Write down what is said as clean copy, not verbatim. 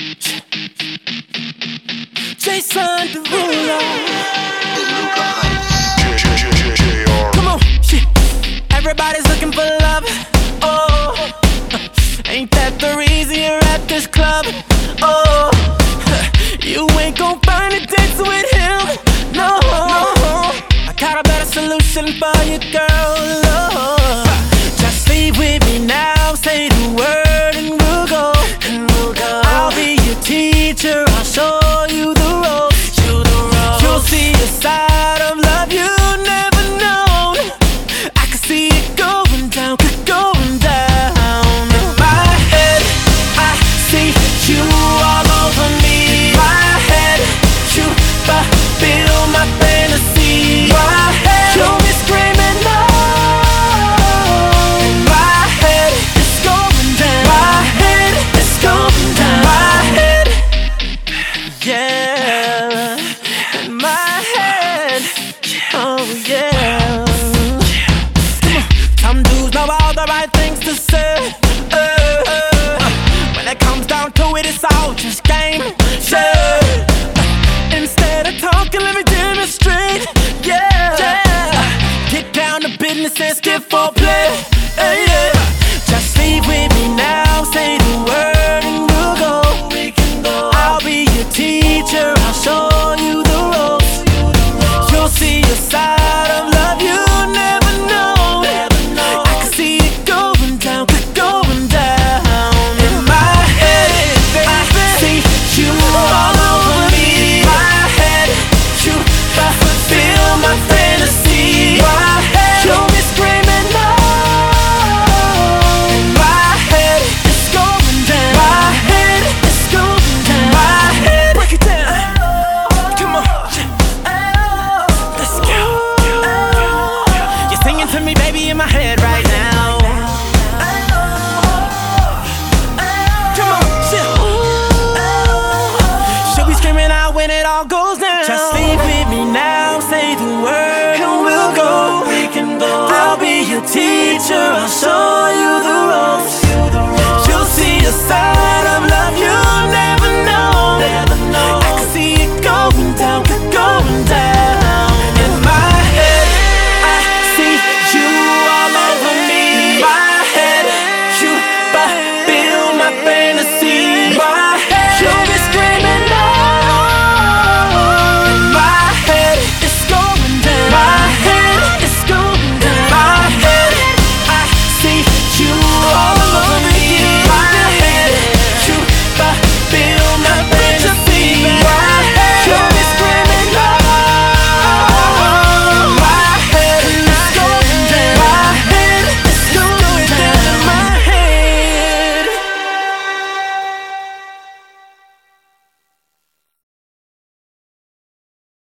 Jason Derulo. Come on, shit. Everybody's looking for love. Oh, ain't that the reason you're at this club? Oh, you ain't gon' find a dance with him. No, I got a better solution for you, girl. Oh, just leave with me now. Say the word and we'll go. I'll be your teacher. I'll show you the ropes. You'll see a side of love you never known. I can see it going down, going down. In my head, I see you all over me. My head, you fulfill my fantasy. My head, you'll be screaming no. In my head, it's going down. My head, it's going down. My head, yeah. In my head, oh yeah. Some dudes know all the right things to say. When it comes down to it, it's all just game. Yeah. Instead of talking, let me demonstrate. Yeah. Get down to business and skip foreplay. Yeah. Just leave with me now. Say the word and we'll go. I'll be your teacher. I'll show you the ropes. You'll see a side of love you never know. I can see it going down, going down. In my head, I see you all over me. My head, you fulfill my fantasy. My head, you'll be screaming no. In my head, it's going down. My head, it's going down. My head, break it down. Come on, let's go. You're singing to me, baby, in my head right now. Come on, chill. She'll be screaming out when it all goes down. Just leave with me now, say the word and we'll go. I'll be your teacher, I'll show you the ropes. You'll see a side